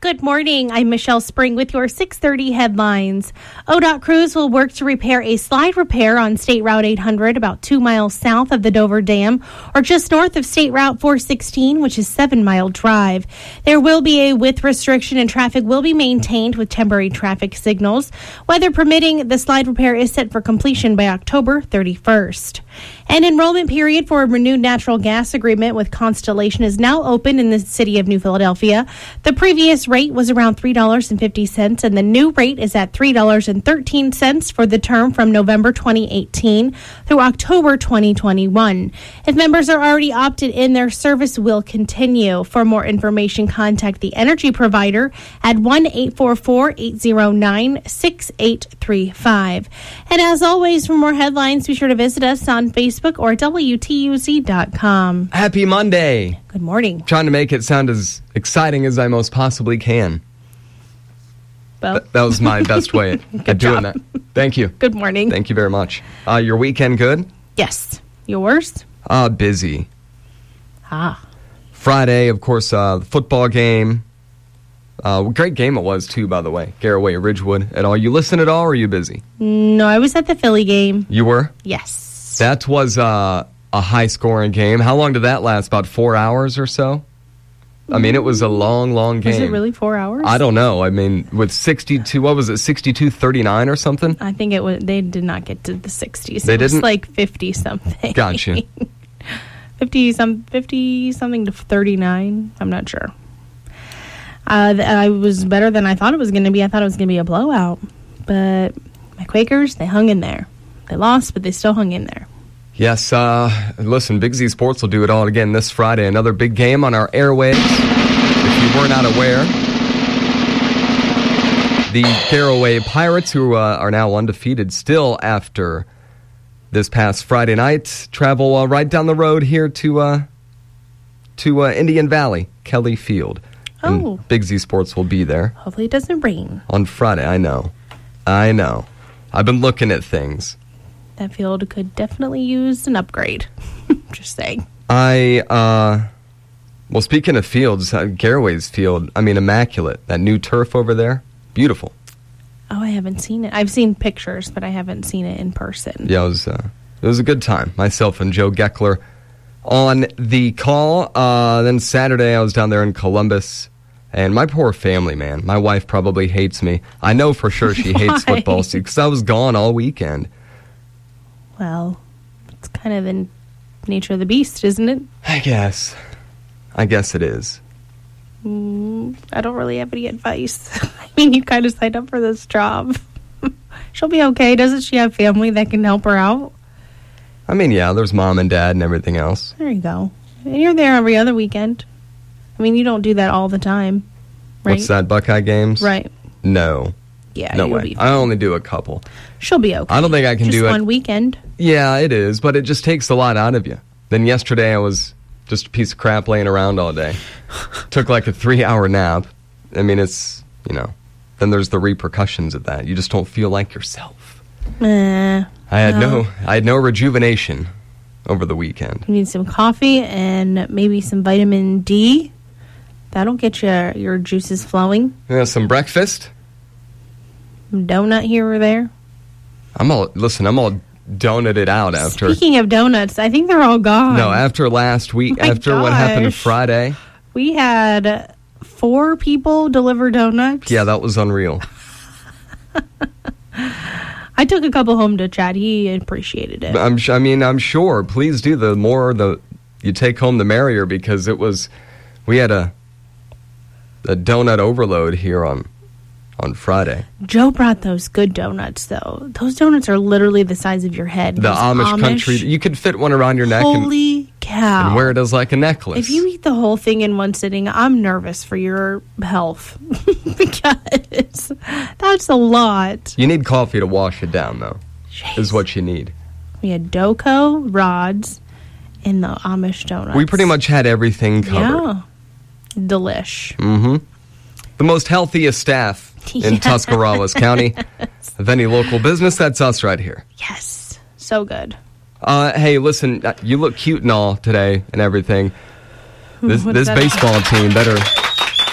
Good morning. I'm Michelle Spring with your 6:30 headlines. ODOT crews will work to repair a slide repair on State Route 800 about 2 miles south of the Dover Dam or just north of State Route 416, which is 7-mile drive. There will be a width restriction and traffic will be maintained with temporary traffic signals. Weather permitting, the slide repair is set for completion by October 31st. An enrollment period for a renewed natural gas agreement with Constellation is now open in the city of New Philadelphia. The previous rate was around $3.50, and the new rate is at $3.13 for the term from November 2018 through October 2021. If members are already opted in, their service will continue. For more information, contact the energy provider at 1-844-809-6835. And as always, for more headlines, be sure to visit us on Facebook or WTUZ.com. Happy Monday. Good morning. Trying to make it sound as exciting as I most possibly can. Well, that was my best way at doing that. Thank you. Good morning. Thank you very much. Your weekend good? Yes. Yours? Busy. Friday, of course, the football game. Great game it was, too, by the way. Garraway, Ridgewood at all. You listen at all, or are you busy? No, I was at the Philly game. You were? Yes. That was a high-scoring game. How long did that last? About 4 hours or so? I mean, it was a long, long game. Was it really 4 hours? I don't know. I mean, with 62, what was it, 62-39 or something? I think it was. They did not get to the 60s. They didn't? It was like 50-something. Gotcha. 50-something to 39. I'm not sure. I was better than I thought it was going to be. I thought it was going to be a blowout. But my Quakers, they hung in there. They lost, but they still hung in there. Yes, listen, Big Z Sports will do it all again this Friday. Another big game on our airwaves. If you were not aware, the Garraway Pirates, who are now undefeated still after this past Friday night, travel right down the road here to Indian Valley, Kelly Field. And Big Z Sports will be there. Hopefully it doesn't rain. On Friday, I know. I've been looking at things. That field could definitely use an upgrade. Just saying. Well, speaking of fields, Garraway's field, I mean, immaculate. That new turf over there, beautiful. Oh, I haven't seen it. I've seen pictures, but I haven't seen it in person. Yeah, it was a good time. Myself and Joe Geckler on the call. Then Saturday, I was down there in Columbus. And my poor family, man. My wife probably hates me. I know for sure she hates football because I was gone all weekend. Well, it's kind of the nature of the beast, isn't it? I guess it is. I don't really have any advice. I mean, you kind of signed up for this job. She'll be okay. Doesn't she have family that can help her out? I mean, yeah, there's mom and dad and everything else. There you go. And you're there every other weekend. I mean, you don't do that all the time, right? What's that, Buckeye games? Right. No. Yeah, no you'll way. be fine. I only do a couple. She'll be okay. I don't think I can do it. Just one weekend. Yeah, it is, but it just takes a lot out of you. Then yesterday I was just a piece of crap laying around all day. Took like a 3-hour nap. I mean, it's, then there's the repercussions of that. You just don't feel like yourself. I had no rejuvenation over the weekend. You need some coffee and maybe some vitamin D. That'll get your juices flowing. Yeah, some breakfast. Donut here or there. I'm all donuted out after. Speaking of donuts, I think they're all gone. No, after last week, after what happened Friday. We had 4 people deliver donuts. Yeah, that was unreal. I took a couple home to Chad. He appreciated it. I'm sure. Please do. The more you take home, the merrier, because we had a donut overload here on Friday. Joe brought those good donuts, though. Those donuts are literally the size of your head. The Amish country. You could fit one around your neck. Holy cow. And wear it as like a necklace. If you eat the whole thing in one sitting, I'm nervous for your health. Because that's a lot. You need coffee to wash it down, though. Jeez. Is what you need. We had Doco, rods, and the Amish donuts. We pretty much had everything covered. Yeah. Delish. Mm-hmm. The most healthiest staff in Tuscarawas County of any local business. That's us right here. Yes. So good. Hey, listen, you look cute and all today and everything. This baseball team better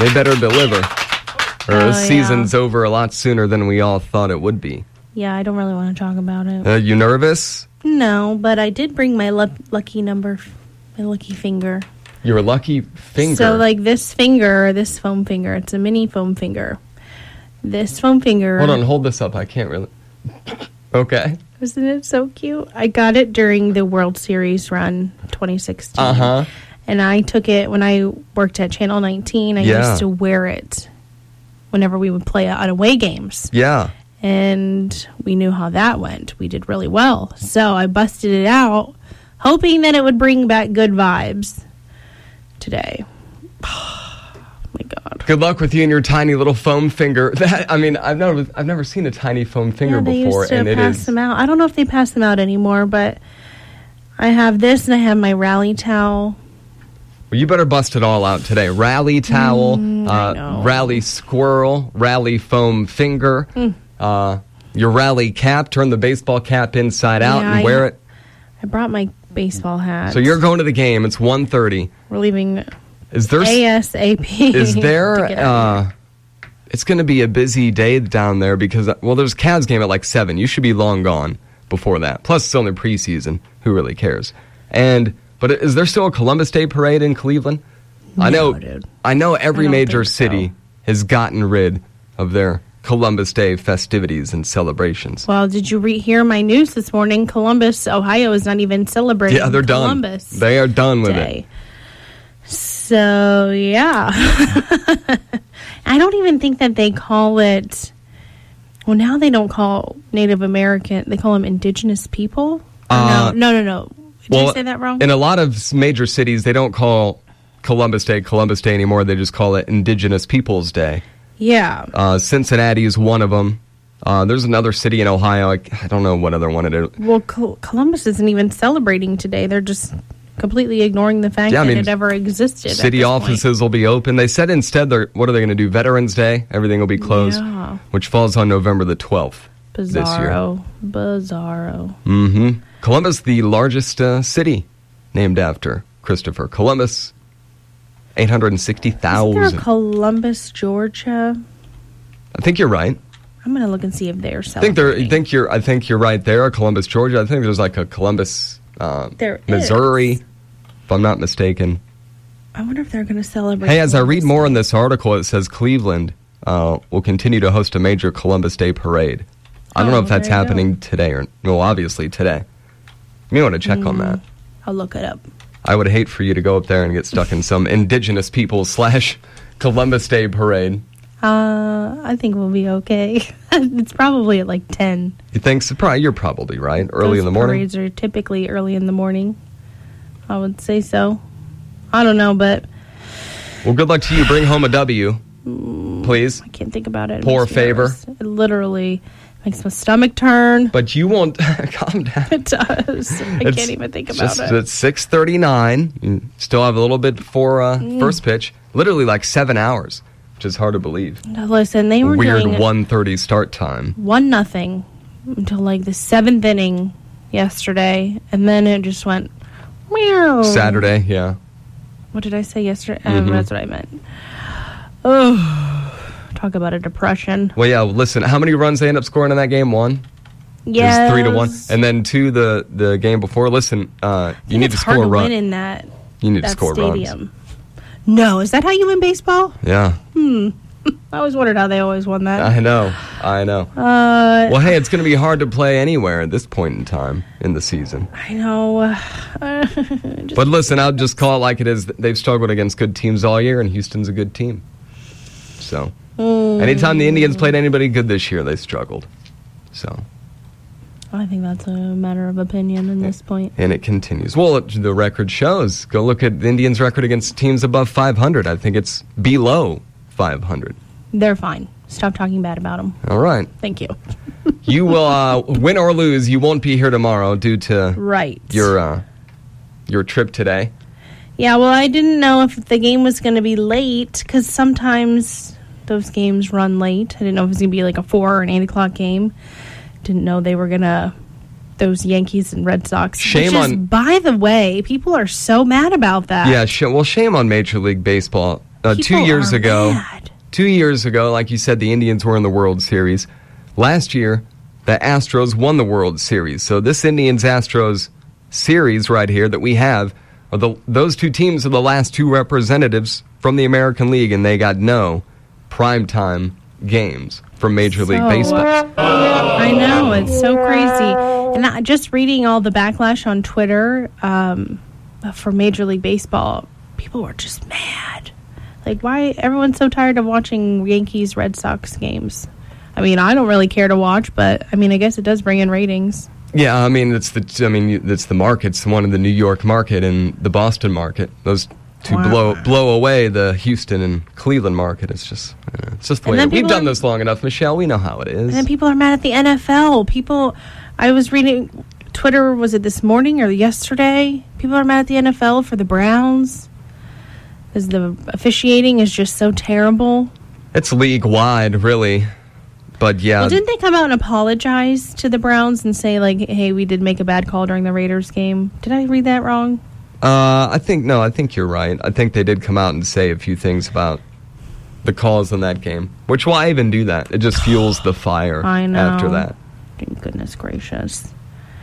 They better deliver. Or Oh, the season's over a lot sooner than we all thought it would be. Yeah, I don't really want to talk about it. You nervous? No, but I did bring my lucky number, my lucky finger. Your lucky finger. So, like, this finger, this foam finger, it's a mini foam finger. This foam finger. Hold on, hold this up. I can't really. Okay. Isn't it so cute? I got it during the World Series run 2016. Uh-huh. And I took it when I worked at Channel 19. I used to wear it whenever we would play on away games. Yeah. And we knew how that went. We did really well. So I busted it out, hoping that it would bring back good vibes today. Oh, my God. Good luck with you and your tiny little foam finger. That, I mean, I've never seen a tiny foam finger they before, used to and it pass is. them out. I don't know if they pass them out anymore, but I have this and I have my rally towel. Well, you better bust it all out today. Rally towel, I know. rally squirrel, rally foam finger, your rally cap. Turn the baseball cap inside out Yeah, and wear it. I brought my baseball hat. So you're going to the game. It's 1:30. We're leaving Is there? ASAP. Is to there? get out of here. It's going to be a busy day down there because there's a Cavs game at like 7. You should be long gone before that. Plus, it's only preseason. Who really cares? But is there still a Columbus Day parade in Cleveland? No, dude. I know every I don't major think so. city has gotten rid of their Columbus Day festivities and celebrations. Well, did you hear my news this morning? Columbus, Ohio is not even celebrating Yeah, they're Columbus done. They are done with Day. it. So, yeah. I don't even think that they call it... Well, now they don't call Native American... They call them indigenous people? No. Did I say that wrong? In a lot of major cities, they don't call Columbus Day anymore. They just call it Indigenous Peoples Day. Yeah. Cincinnati is one of them. There's another city in Ohio. I don't know what other one it is. Well, Columbus isn't even celebrating today. They're just completely ignoring the fact that it ever existed. City offices will be open. They said instead, what are they going to do? Veterans Day? Everything will be closed, which falls on November the 12th this year. Bizarro. Mm-hmm. Columbus, the largest city named after Christopher Columbus. 860,000. Is there a Columbus, Georgia? I think you're right. I'm going to look and see if they're celebrating. I think you're right there. Columbus, Georgia. I think there's like a Columbus, Missouri, if I'm not mistaken. I wonder if they're going to celebrate. Hey, as I read Columbus more Day. in this article, it says Cleveland will continue to host a major Columbus Day parade. I don't know if that's there you happening today obviously today. You may want to check on that. I'll look it up. I would hate for you to go up there and get stuck in some indigenous people / Columbus Day parade. I think we'll be okay. It's probably at like 10. You think so? You're probably right. Early in the morning? Parades are typically early in the morning. I would say so. I don't know, but... Well, good luck to you. Bring home a W, please. I can't think about it. Poor makes me favor. nervous. It literally makes my stomach turn. But you won't... Calm down. It does. I can't even think about it. It's 6:39. You still have a little bit before first pitch. Literally like 7 hours, which is hard to believe. Now, listen, they were Weird doing 1:30 start time. 1-0 until like the 7th inning yesterday, and then it just went meow. Saturday, yeah. What did I say yesterday? That's what I meant. Oh, talk about a depression. Well, yeah, listen, how many runs they end up scoring in that game? 1? Yes. It was 3-1. And then 2 the game before. Listen, you need to score a hard to run. win in that. You need to that score stadium. runs. No, is that how you win baseball? Yeah. I always wondered how they always won that. I know. Well, hey, it's going to be hard to play anywhere at this point in time in the season. I know. But listen, I'll just call it like it is. They've struggled against good teams all year, and Houston's a good team. So, anytime the Indians played anybody good this year, they struggled. So, I think that's a matter of opinion at this point. and it continues. Well, the record shows. Go look at the Indians' record against teams above 500. I think it's below 500. They're fine. Stop talking bad about them. All right. Thank you. You will win or lose. You won't be here tomorrow due to Right. your trip today. Yeah, well, I didn't know if the game was going to be late, because sometimes those games run late. I didn't know if it was going to be like a 4 or an 8 o'clock game. Didn't know they were going to, those Yankees and Red Sox. Shame on... By the way, people are so mad about that. Yeah, shame on Major League Baseball. People 2 years are ago. mad. 2 years ago, like you said, the Indians were in the World Series. Last year, the Astros won the World Series. So this Indians-Astros series right here that we have, those two teams are the last two representatives from the American League, and they got no primetime games from Major League Baseball. I know, it's so crazy. And just reading all the backlash on Twitter for Major League Baseball, people were just mad. Like, why everyone's so tired of watching Yankees Red Sox games? I mean, I don't really care to watch, but I mean, I guess it does bring in ratings. Yeah, I mean, it's the markets, one in the New York market and the Boston market. Those two blow away the Houston and Cleveland market. It's just the way we've done this long enough, Michelle. We know how it is. And then people are mad at the NFL. I was reading Twitter. Was it this morning or yesterday? People are mad at the NFL for the Browns because the officiating is just so terrible. It's league wide, really. But yeah. Well, didn't they come out and apologize to the Browns and say, like, hey, we did make a bad call during the Raiders game? Did I read that wrong? I think you're right. I think they did come out and say a few things about the calls in that game. Which, why even do that? It just fuels the fire I know. after that. Goodness gracious.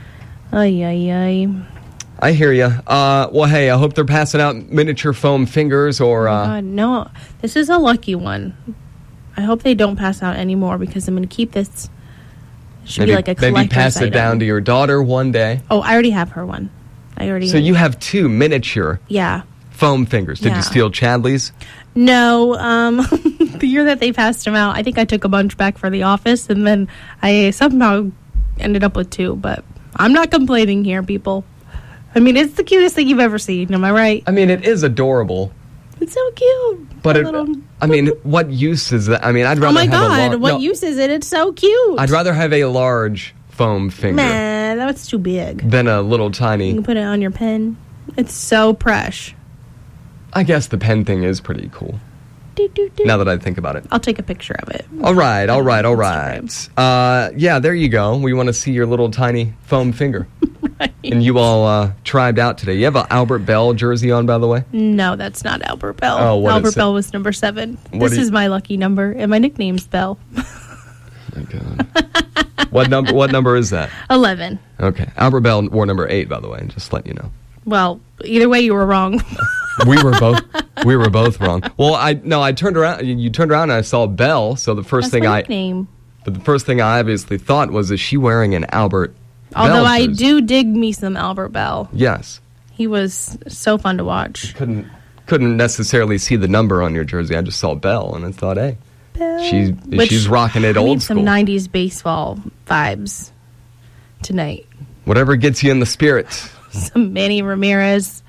Ay, ay, ay. I hear you. Well, hey, I hope they're passing out miniature foam fingers or... God, no, this is a lucky one. I hope they don't pass out anymore because I'm going to keep this. It should be like a collector's maybe pass it item. down to your daughter one day. Oh, I already have her one. So you have two miniature foam fingers. Did you steal Chadley's? No. The year that they passed them out, I think I took a bunch back for the office, and then I somehow ended up with two. But I'm not complaining here, people. I mean, it's the cutest thing you've ever seen. Am I right? I mean, it is adorable. It's so cute. But what use is that? I mean, I'd rather. Oh my God! What use is it? It's so cute. I'd rather have a large foam finger. Man, that's too big. Than a little tiny. You can put it on your pen. It's so fresh. I guess the pen thing is pretty cool. Now that I think about it. I'll take a picture of it. All right. Yeah, there you go. We want to see your little tiny foam finger. Right. And you all tribed out today. You have an Albert Bell jersey on, by the way? No, that's not Albert Bell. Oh, what Albert is it? Bell was number 7. This is my lucky number, and my nickname's Bell. Oh, my God. What number is that? 11. Okay. Albert Bell wore number 8, by the way, just letting you know. Well, either way, you were wrong. We were both wrong. Well, I turned around. You turned around and I saw Bell. So the first thing I obviously thought was, is she wearing an Albert Although Bell I jersey? do dig me some Albert Bell. Yes. He was so fun to watch. Couldn't necessarily see the number on your jersey. I just saw Bell and I thought, hey, Bell. she's rocking it old school. Some 90s baseball vibes tonight. Whatever gets you in the spirit. Some Manny Ramirez.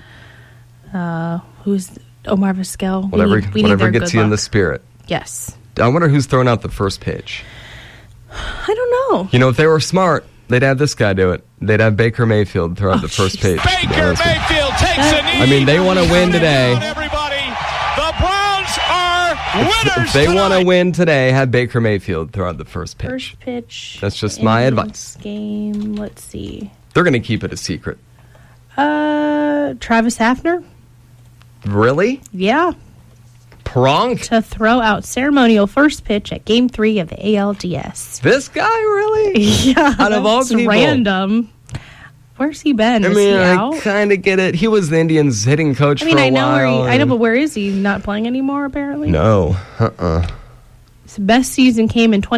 Who's Omar Vizquel. Whatever gets you in the spirit. Yes. I wonder who's throwing out the first pitch. I don't know. You know, if they were smart, they'd have this guy do it. They'd have Baker Mayfield throw out the first pitch. Baker Mayfield takes a knee. I mean, they want to win today. Everybody, the Browns are winners. If they want to win today, have Baker Mayfield throw out the first pitch. First pitch. That's just my advice. Game. Let's see. They're going to keep it a secret. Travis Hafner. Really? Yeah. Pronk? To throw out ceremonial first pitch at Game 3 of the ALDS. This guy, really? Yeah. Out of all people. Random. Where's he been? I mean, I kind of get it. He was the Indians' hitting coach for a while. I know, but where is he? Not playing anymore, apparently? No. His best season came in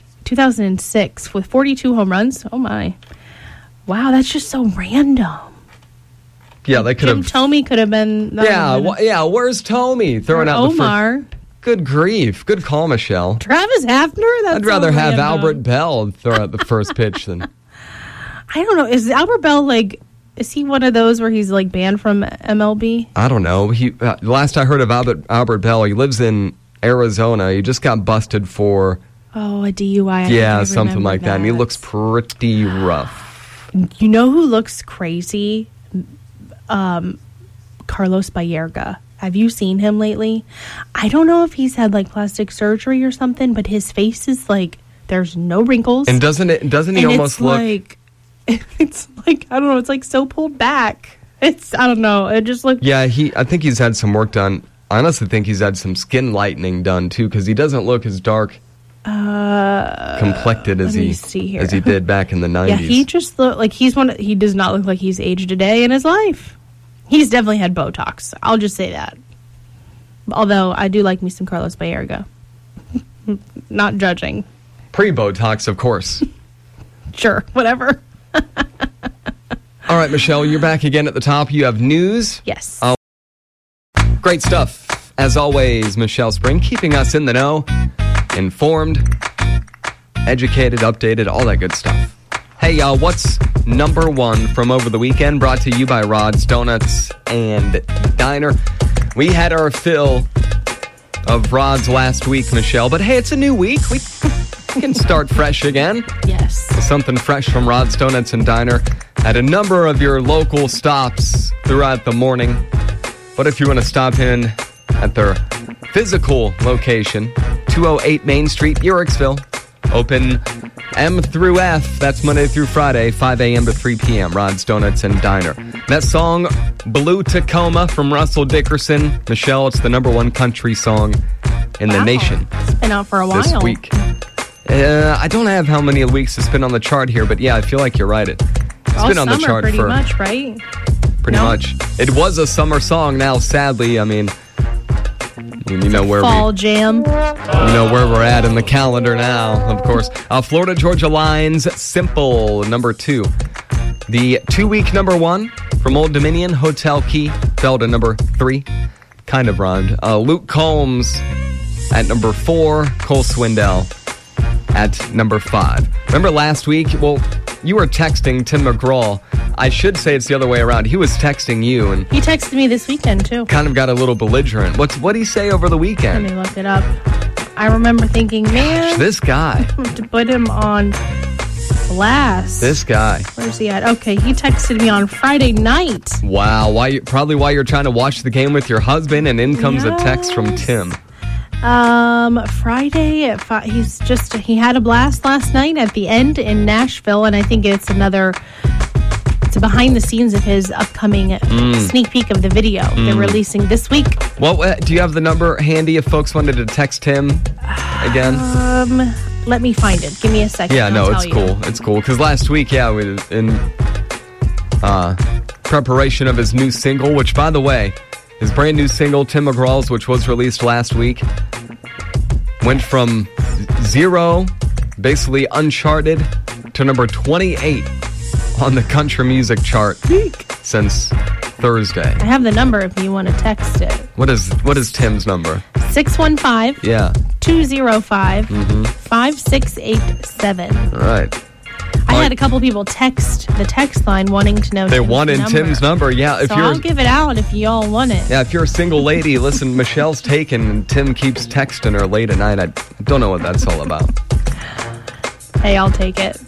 2006 with 42 home runs. Oh, my. Wow, that's just so random. Yeah, they could have. Tomey could have been. Where's Tomey throwing out Omar. the first? Good grief! Good call, Michelle. Travis Hafner. I'd rather have Albert Bell throw out the first pitch than. I don't know. Is Albert Bell is he one of those where he's banned from MLB? I don't know. He last I heard of Albert Bell, he lives in Arizona. He just got busted for. Oh, a DUI. Yeah, something like that. And he looks pretty rough. You know who looks crazy? Carlos Baerga. Have you seen him lately? I don't know if he's had plastic surgery or something, but his face is there's no wrinkles. And doesn't he almost look it's I don't know, it's so pulled back. I don't know. It just looks. Yeah, I think he's had some work done. I honestly think he's had some skin lightening done, too, because he doesn't look as dark complected as he did back in the 90s. Yeah, he just look like he does not look like he's aged a day in his life. He's definitely had Botox. I'll just say that. Although I do like me some Carlos Baerga. Not judging. Pre-Botox, of course. Sure, whatever. All right, Michelle, you're back again at the top. You have news. Yes. Great stuff. As always, Michelle Spring, keeping us in the know, informed, educated, updated, all that good stuff. Hey, y'all, what's number one from over the weekend? Brought to you by Rod's Donuts and Diner. We had our fill of Rod's last week, Michelle, but hey, it's a new week. We can start fresh again. Yes. Something fresh from Rod's Donuts and Diner at a number of your local stops throughout the morning. But if you want to stop in at their physical location, 208 Main Street, Uhrichsville, open M through F. That's Monday through Friday, 5 a.m. to 3 p.m. Rod's Donuts and Diner. That song, Blue Tacoma from Russell Dickerson. Michelle, it's the number one country song in the nation. It's been out for a while. This week. I don't have how many weeks it's been on the chart here, but yeah, I feel like you're right. It's all been on the chart pretty much, right? Pretty much. It was a summer song. Now, sadly, I mean, you know where fall jam. You know where we're at in the calendar now, of course. Florida Georgia Line's Simple, number 2. The 2-week number 1 from Old Dominion, Hotel Key, fell to number 3. Kind of rhymed. Luke Combs at number 4. Cole Swindell at number 5. Remember last week? Well, you were texting Tim McGraw. I should say it's the other way around. He was texting you, and he texted me this weekend too. Kind of got a little belligerent. What'd he say over the weekend? Let me look it up. I remember thinking, man, this guy. To put him on blast. This guy. Where's he at? Okay, he texted me on Friday night. Wow, probably while you're trying to watch the game with your husband, and in comes a text from Tim. Friday at 5, he had a blast last night at the end in Nashville, and I think it's a behind the scenes of his upcoming sneak peek of the video they're releasing this week. Well, do you have the number handy if folks wanted to text him again? Let me find it. Give me a second. Yeah, no, it's cool. It's cool because last week, in preparation of his new single, which by the way, his brand new single, Tim McGraw's, which was released last week, went from 0, basically uncharted, to number 28 on the country music chart since Thursday. I have the number if you want to text it. What is Tim's number? 615 Yeah. 205 5687. All right. I had a couple people text the text line wanting to know. They wanted Tim's number. Yeah, I'll give it out if you all want it. Yeah, if you're a single lady, listen, Michelle's taken and Tim keeps texting her late at night. I don't know what that's all about. Hey, I'll take it.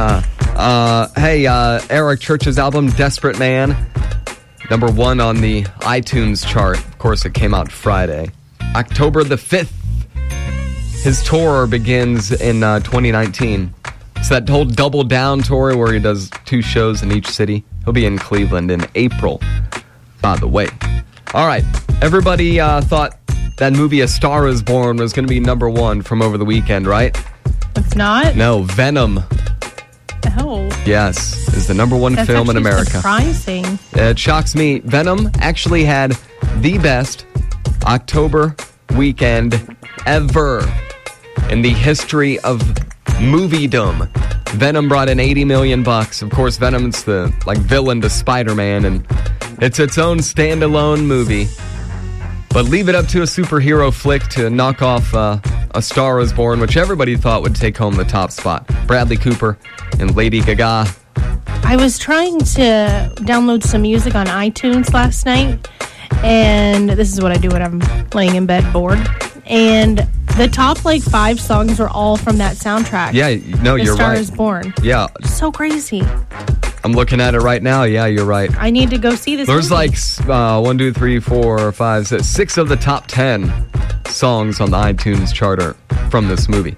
Eric Church's album, Desperate Man, number 1 on the iTunes chart. Of course, it came out Friday. October the 5th, his tour begins in 2019. It's that whole Double Down tour where he does 2 shows in each city. He'll be in Cleveland in April, by the way. All right, everybody thought that movie A Star Is Born was going to be number 1 from over the weekend, right? It's not? No, Venom. Oh. Yes, is the number 1 film in America. Surprising. It shocks me. Venom actually had the best October weekend ever in the history of moviedom. Venom brought in $80 million. Of course, Venom's the villain to Spider-Man, and it's its own standalone movie. But leave it up to a superhero flick to knock off A Star Is Born, which everybody thought would take home the top spot. Bradley Cooper and Lady Gaga. I was trying to download some music on iTunes last night, and this is what I do when I'm laying in bed bored. And the top 5 songs are all from that soundtrack. Yeah, no, you're right. A Star Is Born. Yeah. So crazy. I'm looking at it right now. Yeah, you're right. I need to go see this There's movie. 1, 2, 3, 4, 5, 6 of the top 10 songs on the iTunes charter from this movie.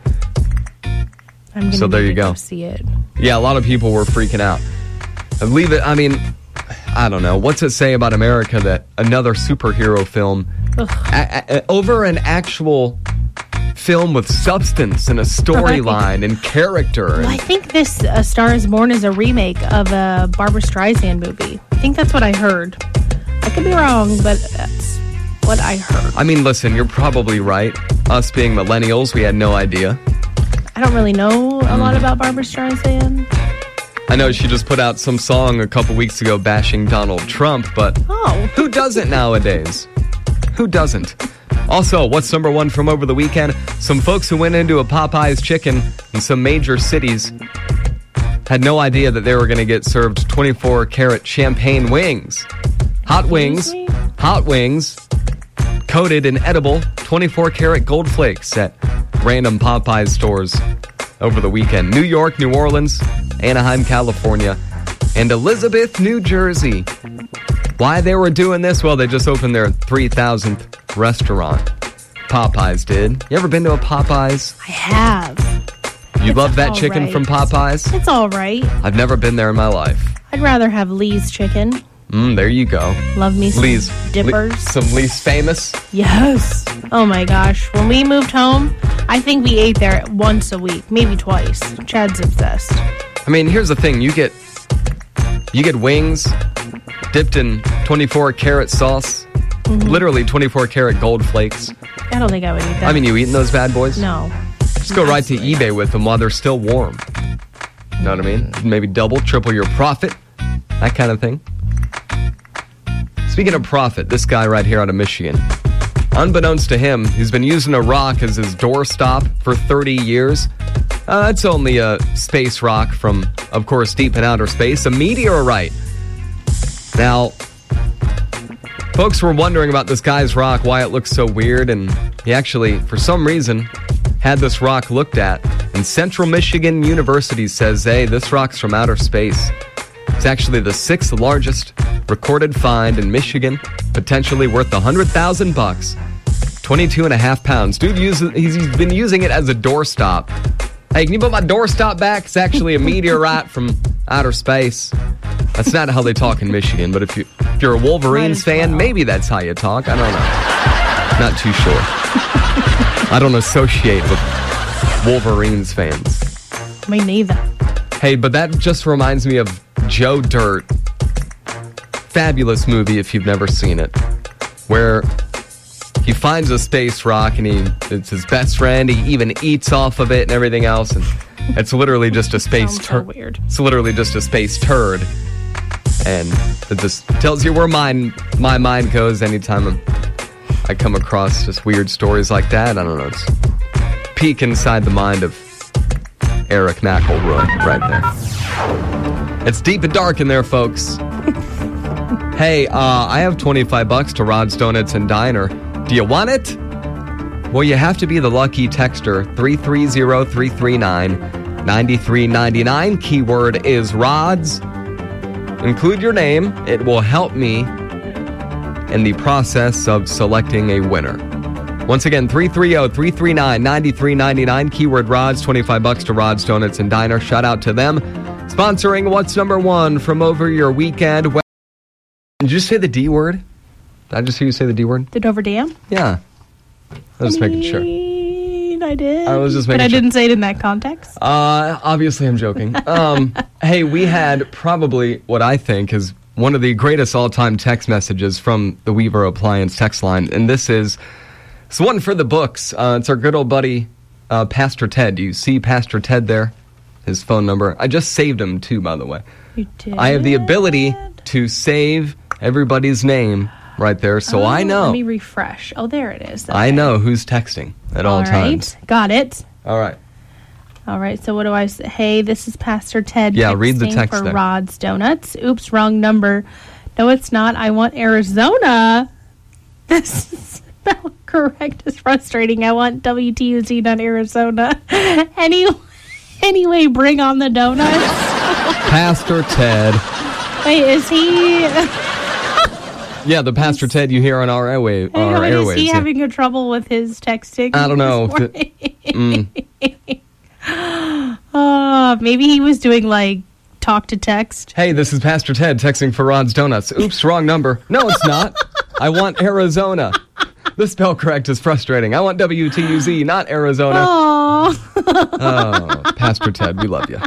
So there you go. See it. Yeah, a lot of people were freaking out. Leave it. I mean, I don't know. What's it say about America that another superhero film over an actual film with substance and a storyline and character? Well, I think this Star is Born is a remake of a Barbra Streisand movie. I think that's what I heard. I could be wrong, but that's what I heard. I mean, listen, you're probably right. Us being millennials, we had no idea. I don't really know a lot about Barbra Streisand. I know she just put out some song a couple weeks ago bashing Donald Trump, but who doesn't nowadays? Who doesn't? Also, what's number one from over the weekend? Some folks who went into a Popeyes chicken in some major cities had no idea that they were going to get served 24-karat champagne wings. Hot wings, coated in edible 24-karat gold flakes at random Popeyes stores over the weekend. New York, New Orleans, Anaheim, California, and Elizabeth, New Jersey. Why they were doing this? Well, they just opened their 3,000th restaurant. Popeyes did. You ever been to a Popeyes? I have. You love that chicken right. from Popeyes? It's all right. I've never been there in my life. I'd rather have Lee's chicken. There you go. Love me some Lee's dippers. Some Lee's Famous. Yes. Oh my gosh. When we moved home, I think we ate there once a week, maybe twice. Chad's obsessed. I mean, here's the thing. You get wings dipped in 24-karat sauce. Literally 24-karat gold flakes. I don't think I would eat that. I mean, you eating those bad boys? No. Just go right to eBay with them while they're still warm. You know what I mean? Maybe double, triple your profit. That kind of thing. Speaking of profit, this guy right here out of Michigan. Unbeknownst to him, he's been using a rock as his doorstop for 30 years. It's only a space rock from, of course, deep in outer space, a meteorite. Now, folks were wondering about this guy's rock, why it looks so weird, and he actually, for some reason, had this rock looked at. And Central Michigan University says, hey, this rock's from outer space. It's actually the 6th largest recorded find in Michigan, potentially worth $100,000. 22 and a half pounds. Dude, he's been using it as a doorstop. Hey, can you put my doorstop back? It's actually a meteorite from outer space. That's not how they talk in Michigan, but if you're a Wolverines fan, maybe that's how you talk. I don't know. Not too sure. I don't associate with Wolverines fans. Me neither. Hey, but that just reminds me of Joe Dirt. Fabulous movie if you've never seen it. Where he finds a space rock and it's his best friend. He even eats off of it and everything else. And it's literally just a space turd. So weird. It's literally just a space turd. And it just tells you where my mind goes anytime I come across just weird stories like that. I don't know. It's peek inside the mind of Eric McElroy right there. It's deep and dark in there, folks. Hey, I have $25 to Rod's Donuts and Diner. Do you want it? Well, you have to be the lucky texter, 330-339-9399. Keyword is Rod's. Include your name. It will help me in the process of selecting a winner. Once again, 330-339-9399. Keyword Rod's, $25 to Rod's Donuts and Diner. Shout out to them. Sponsoring What's Number One from over your weekend. Did you say the D word? Did I just hear you say the D word? The Dover Dam? Yeah. I was just making sure. I did. I was just making sure. But I sure. didn't say it in that context. Obviously I'm joking. Hey, we had probably what I think is one of the greatest all-time text messages from the Weaver Appliance text line. And this is one for the books. It's our good old buddy, Pastor Ted. Do you see Pastor Ted there? His phone number. I just saved him too, by the way. You did? I have the ability to save everybody's name right there, so I know. Let me refresh. Oh, there it is. Okay. I know who's texting at all times. Got it. All right. All right, so what do I say? Hey, this is Pastor Ted. Yeah, read the text for there. Rod's Donuts. Oops, wrong number. No, it's not. I want Arizona. This is spelled correct. It's frustrating. I want WTUC, not Arizona. Anyway, bring on the donuts. Pastor Ted. Wait, is he... Yeah, the Pastor Ted you hear on our airwaves. Is he having trouble with his texting? I don't know. Maybe he was doing like talk to text. Hey, this is Pastor Ted texting for Rod's Donuts. Oops, wrong number. No, it's not. I want Arizona. The spell correct is frustrating. I want WTUZ, not Arizona. Oh, Pastor Ted, we love you.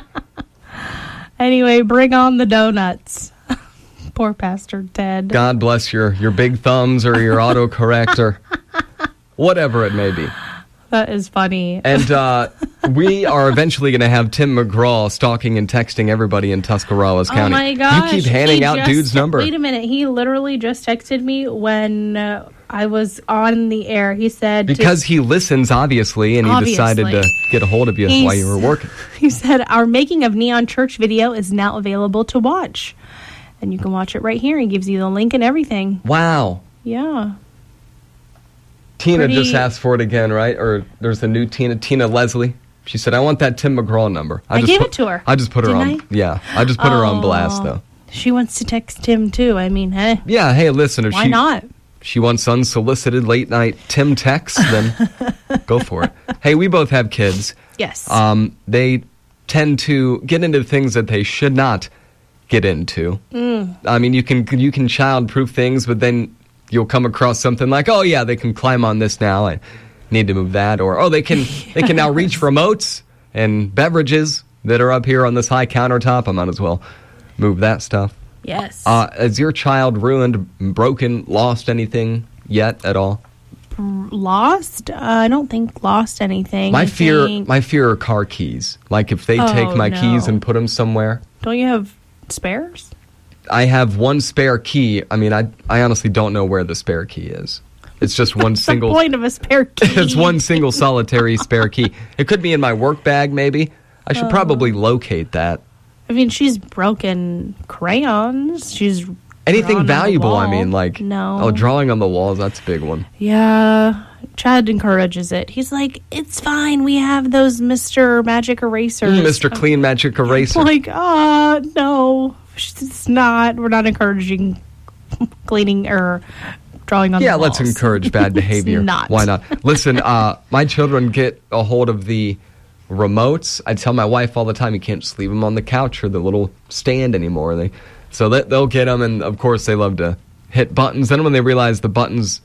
Anyway, bring on the donuts. Poor Pastor Ted. God bless your big thumbs or your autocorrect or whatever it may be. That is funny. And we are eventually going to have Tim McGraw stalking and texting everybody in Tuscarawas County. Oh my gosh. You keep handing out dude's number. Wait a minute. He literally just texted me when I was on the air. He said... Because he listens, obviously, and he decided to get a hold of you while you were working. He said, our Making of Neon Church video is now available to watch. And you can watch it right here. He gives you the link and everything. Wow. Yeah. Tina just asked for it again, right? Or there's a new Tina Leslie. She said, I want that Tim McGraw number. I gave it to her. I just put her on. Yeah, I just put her on blast, though. She wants to text Tim, too. I mean, hey. Yeah, hey, listen. If why not? She wants unsolicited late night Tim texts, then go for it. Hey, we both have kids. Yes. They tend to get into things that they should not get into. I mean, you can childproof things, but then you'll come across something like, oh yeah, they can climb on this now. I need to move that, or oh, they can now reach remotes and beverages that are up here on this high countertop. I might as well move that stuff. Yes. Has your child ruined, broken, lost anything yet at all? Lost? I don't think lost anything. My fear are car keys. Like if they take my keys and put them somewhere. Don't you have spares? I have one spare key. I mean, I honestly don't know where the spare key is. It's just one single... the point of a spare key? It's one single solitary spare key. It could be in my work bag, maybe. I should probably locate that. I mean, she's broken crayons. She's anything valuable, I mean, like... No. Oh, drawing on the walls, that's a big one. Yeah. Chad encourages it. He's like, it's fine. We have those Mr. Magic Erasers. Mr. Clean Magic Eraser. I'm like, no. It's not. We're not encouraging cleaning or drawing on the walls. Yeah, let's encourage bad behavior. Not. Why not? Listen, my children get a hold of the remotes. I tell my wife all the time, you can't just leave them on the couch or the little stand anymore. So they'll get them, and of course they love to hit buttons. Then when they realize the buttons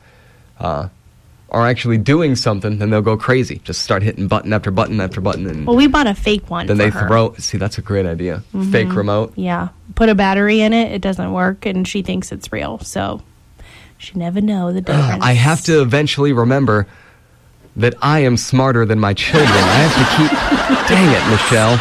are actually doing something, then they'll go crazy. Just start hitting button after button after button. And well, we bought a fake one. Then throw. See, that's a great idea. Mm-hmm. Fake remote. Yeah, put a battery in it. It doesn't work, and she thinks it's real. So she never know the difference. I have to eventually remember that I am smarter than my children. I have to keep. Dang it, Michelle.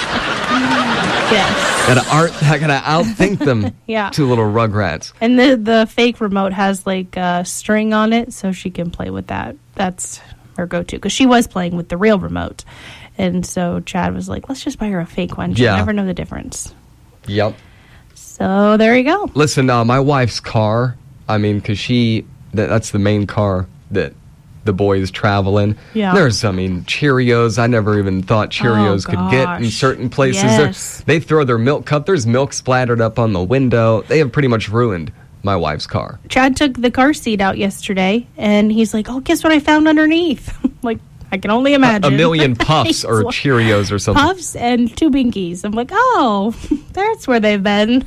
Yes. I gotta outthink them. Yeah. Two little rugrats. And the fake remote has like a string on it, so she can play with that. That's her go-to, because she was playing with the real remote, and so Chad was like, "Let's just buy her a fake one. She'll never know the difference." Yep. So there you go. Listen, my wife's car. I mean, because that's the main car that the boys travel in. Yeah. There's, Cheerios. I never even thought Cheerios could get in certain places. Yes. They throw their milk cup. There's milk splattered up on the window. They have pretty much ruined my wife's car. Chad took the car seat out yesterday, and he's like, oh, guess what I found underneath? Like, I can only imagine. A million Puffs or Cheerios or something. Puffs and 2 Binkies. I'm like, oh, that's where they've been.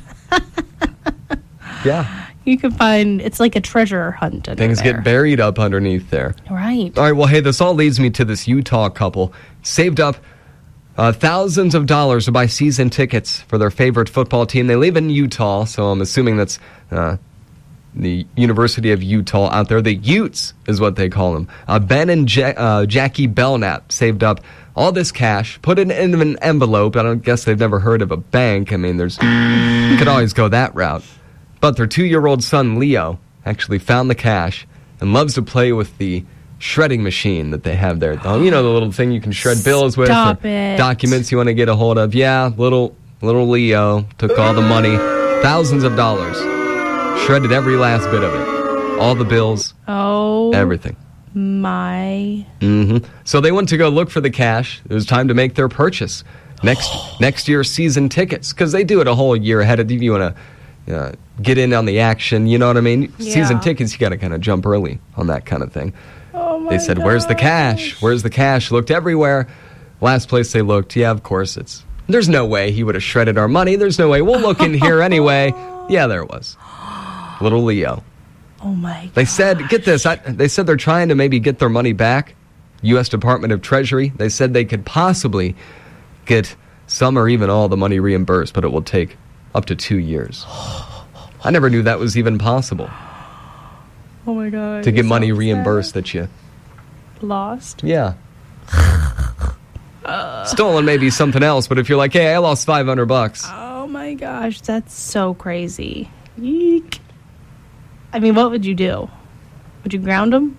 Yeah. You can find, it's like a treasure hunt. Things get buried up underneath there. Right. All right, well, hey, this all leads me to this Utah couple. Saved up thousands of dollars to buy season tickets for their favorite football team. They live in Utah, so I'm assuming that's the University of Utah out there. The Utes is what they call them. Ben and Jackie Belknap saved up all this cash, put it in an envelope. I don't guess they've never heard of a bank. I mean, you could always go that route. But their 2-year-old son, Leo, actually found the cash and loves to play with the shredding machine that they have there. You know, the little thing you can shred bills with. Stop it. Documents you want to get a hold of. Yeah, little Leo took all the money, thousands of dollars, shredded every last bit of it. All the bills. Oh. Everything. My. Mm-hmm. So they went to go look for the cash. It was time to make their purchase. Next year's season tickets, because they do it a whole year ahead of you. You want to get in on the action, you know what I mean? Yeah. Season tickets, you got to kind of jump early on that kind of thing. Oh my They said, gosh. where's the cash? Where's the cash? Looked everywhere. Last place they looked, yeah, of course, it's There's no way he would have shredded our money. There's no way. We'll look in here anyway. Yeah, there was. Little Leo. Oh, my God. They said, get this, they said they're trying to maybe get their money back. U.S. Department of Treasury, they said they could possibly get some or even all the money reimbursed, but it will take up to 2 years. I never knew that was even possible. Oh, my God. To get money reimbursed that you lost. Yeah. Stolen may be something else, but if you're like, hey, I lost $500. Oh, my gosh. That's so crazy. Eek. I mean, what would you do? Would you ground them?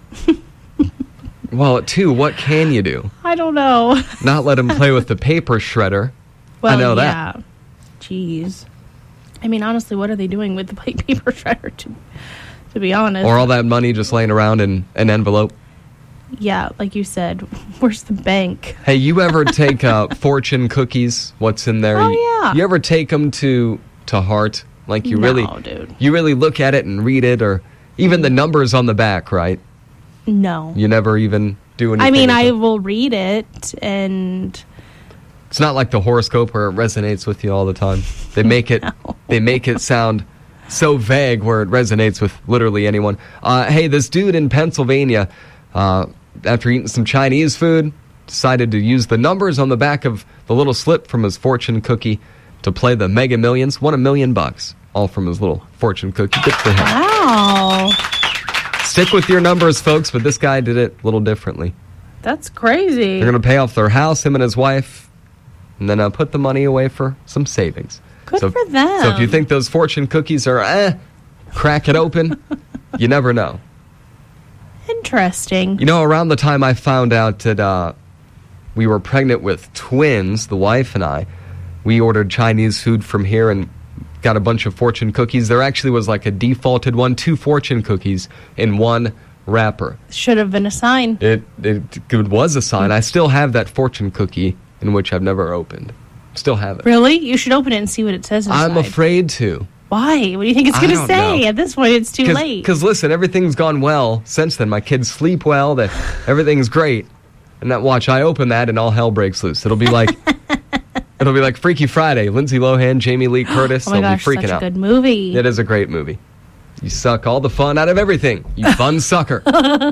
Well, at 2, what can you do? I don't know. Not let him play with the paper shredder. Well, I know yeah. that. Jeez. I mean, honestly, what are they doing with the paper shredder, to be honest? Or all that money just laying around in an envelope. Yeah, like you said, where's the bank? Hey, you ever take fortune cookies? What's in there? Oh, yeah. You ever take them to heart? Like you dude. You really look at it and read it, or even the numbers on the back, right? No. You never even do anything. I mean, with I it. will read it, and It's not like the horoscope where it resonates with you all the time. They make it they make it sound so vague where it resonates with literally anyone. Hey, this dude in Pennsylvania, after eating some Chinese food, decided to use the numbers on the back of the little slip from his fortune cookie to play the Mega Millions. Won $1 million, all from his little fortune cookie. Good for him. wow, Stick with your numbers, folks, but this guy did it a little differently. that's crazy. They're going to pay off their house, him and his wife, and then put the money away for some savings. Good for them. So if you think those fortune cookies are crack it open, you never know. Interesting. You know, around the time I found out that we were pregnant with twins, the wife and I, we ordered Chinese food from here and got a bunch of fortune cookies. There actually was like a defaulted one, 2 fortune cookies in one wrapper. Should have been a sign. It was a sign. I still have that fortune cookie in which I've never opened. Still have it. Really? You should open it and see what it says inside. I'm afraid to. Why? What do you think it's I going to don't say? know. At this point, it's too late. Because listen, everything's gone well since then. My kids sleep well. Everything's great. And that watch, I open that and all hell breaks loose. It'll be like Freaky Friday. Lindsay Lohan, Jamie Lee Curtis. Oh my They'll gosh, be freaking such out. a good movie. It is a great movie. You suck all the fun out of everything. You fun sucker.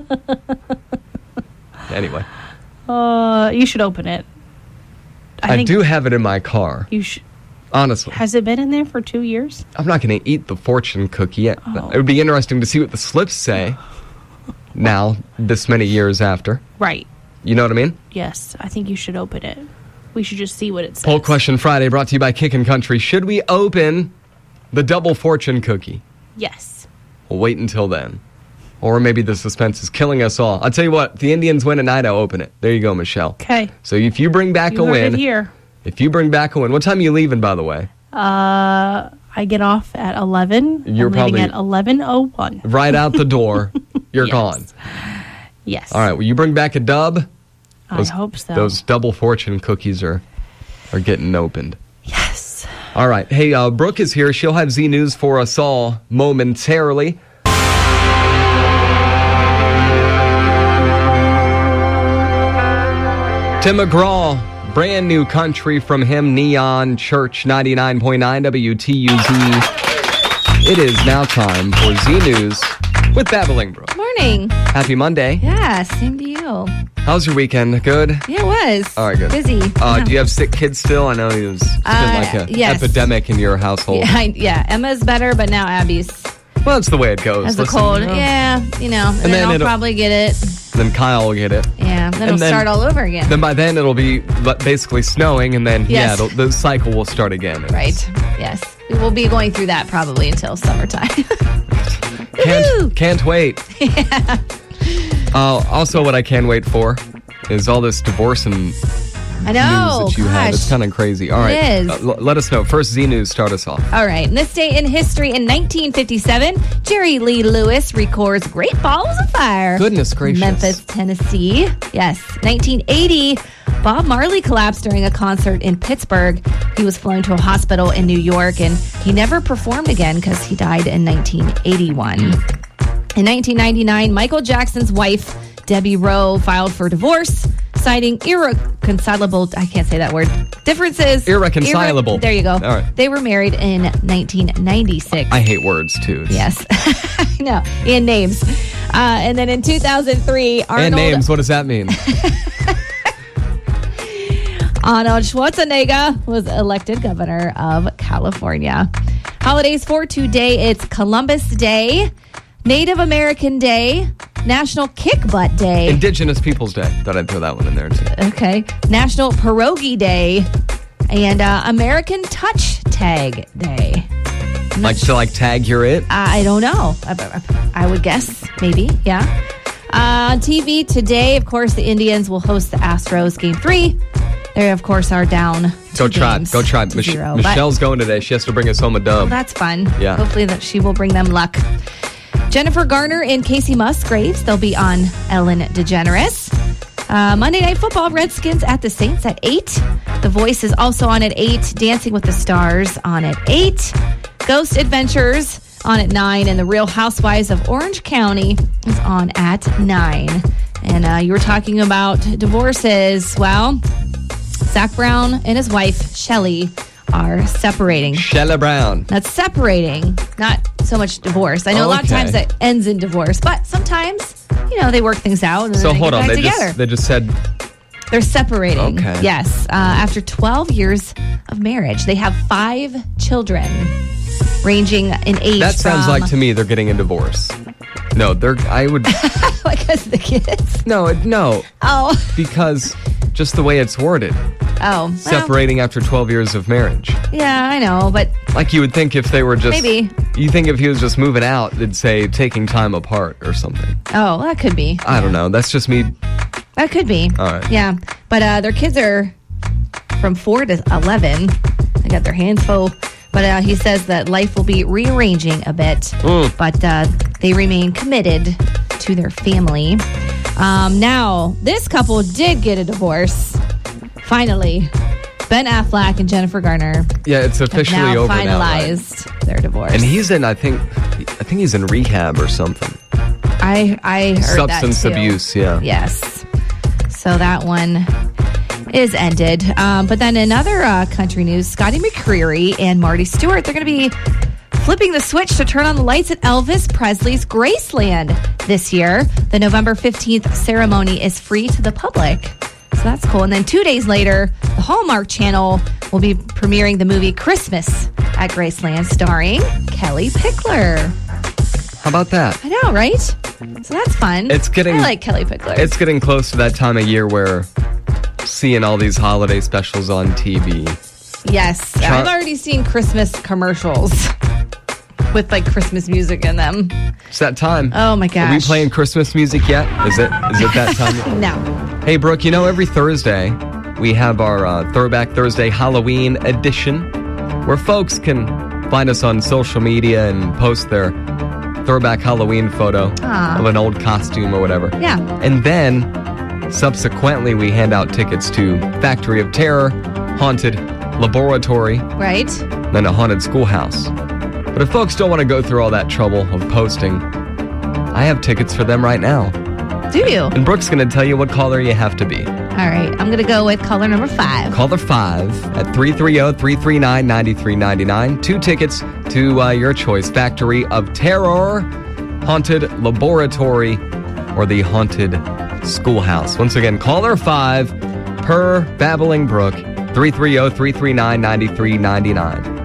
Anyway. You should open it. I do have it in my car. You should. Honestly. Has it been in there for 2 years? I'm not going to eat the fortune cookie yet. Oh. It would be interesting to see what the slips say now, this many years after. Right. You know what I mean? Yes, I think you should open it. We should just see what it says. Poll question Friday brought to you by Kickin' Country. Should we open the double fortune cookie? Yes. We'll wait until then. Or maybe the suspense is killing us all. I'll tell you what, the Indians win tonight, I'll open it. There you go, Michelle. Okay. So if you bring back You a heard win. it here. If you bring back a win. What time are you leaving, by the way? I get off at 11. You're I'm probably leaving at 11:01. right out the door. You're Yes. gone. Yes. All right, will you bring back a dub? I hope so. Those double fortune cookies are getting opened. Yes. All right. Hey, Brooke is here. She'll have Z News for us all momentarily. Tim McGraw, brand new country from him, Neon Church 99.9 WTUZ. It is now time for Z News with Babbling Brooke. Morning. Happy Monday. Yeah, same to you. How's your weekend? Good? Yeah, it was. All right, good. Busy. Do you have sick kids still? I know it's been like an yes. epidemic in your household. Yeah, Emma's better, but now Abby's Well, that's the way it goes. has a Listen, cold. you know, Yeah, and then I'll probably get it. Then Kyle will get it. Yeah, then it'll start all over again. Then by then it'll be basically snowing, and then Yes. the cycle will start again. Right. Yes. We will be going through that probably until summertime. Can't wait. Yeah. Also, what I can wait for is all this divorce and I know. news that you have. It's kind of crazy. All right. is. Let us know. First, Z News, start us off. All right. This day in history, in 1957, Jerry Lee Lewis records Great Balls of Fire. Goodness gracious. Memphis, Tennessee. Yes. 1980, Bob Marley collapsed during a concert in Pittsburgh. He was flown to a hospital in New York, and he never performed again because he died in 1981. In 1999, Michael Jackson's wife, Debbie Rowe, filed for divorce. citing irreconcilable, I can't say that word, differences. Irreconcilable. There you go. All right. They were married in 1996. I hate words, too. Yes. No, and names. And then in 2003, Arnold... And names, what does that mean? Arnold Schwarzenegger was elected governor of California. Holidays for today, it's Columbus Day, Native American Day, National Kick Butt Day. Indigenous Peoples Day. Thought I'd throw that one in there, too. Okay. National Pierogi Day, and American Touch Tag Day. Like tag you're it? I don't know. I would guess, maybe, yeah. On TV today, of course, the Indians will host the Astros Game 3. They, of course, are down. Go try. Zero, Michelle's going today. She has to bring us home a dub. Well, that's fun. Yeah. Hopefully that she will bring them luck. Jennifer Garner and Casey Musgraves, they'll be on Ellen DeGeneres. Monday Night Football, Redskins at the Saints at 8. The Voice is also on at 8. Dancing with the Stars on at 8. Ghost Adventures on at 9. And The Real Housewives of Orange County is on at 9. And you were talking about divorces. Well, Zach Brown and his wife, Shelly, are separating. Shelly Brown. That's separating, not so much divorce. I know a lot of times that ends in divorce, but sometimes, they work things out and so then hold they on, get back together. They just said they're separating. Okay. Yes. After 12 years of marriage, they have 5 children, ranging in age. That sounds like to me they're getting a divorce. No, I would. Because the kids. No. Oh. Because just the way it's worded. Oh. Separating after 12 years of marriage. Yeah, I know, but. Like you would think if they were just. Maybe. You think if he was just moving out, they'd say taking time apart or something. Oh, that could be. I don't know. That's just me. That could be. All right. Yeah. But their kids are from 4 to 11. They got their hands full. But he says that life will be rearranging a bit. But they remain committed to their family. Now, this couple did get a divorce. Finally. Ben Affleck and Jennifer Garner. Yeah, it's officially have now over now. finalized their divorce. And he's in, I think he's in rehab or something. I heard Substance that too. abuse, yeah. Yes. So that one is ended. But then in other country news, Scotty McCreery and Marty Stewart, they're going to be flipping the switch to turn on the lights at Elvis Presley's Graceland this year. The November 15th ceremony is free to the public. So that's cool. And then 2 days later, the Hallmark Channel will be premiering the movie Christmas at Graceland, starring Kelly Pickler. How about that? I know, right? So that's fun. I like Kelly Pickler. It's getting close to that time of year where seeing all these holiday specials on TV. Yes. I've already seen Christmas commercials with like Christmas music in them. It's that time. Oh my gosh. Are we playing Christmas music yet? Is it that time? No. Hey, Brooke, every Thursday we have our Throwback Thursday Halloween edition where folks can find us on social media and post their throwback Halloween photo of an old costume or whatever. Yeah. And then subsequently we hand out tickets to Factory of Terror, Haunted Laboratory, right? Then a Haunted Schoolhouse. But if folks don't want to go through all that trouble of posting, I have tickets for them right now. Do you? And Brooke's going to tell you what caller you have to be. All right. I'm going to go with caller number 5. Caller 5 at 330-339-9399. 2 tickets to your choice. Factory of Terror, Haunted Laboratory, or the Haunted Schoolhouse. Once again, caller 5 per Babbling Brook, 330-339-9399.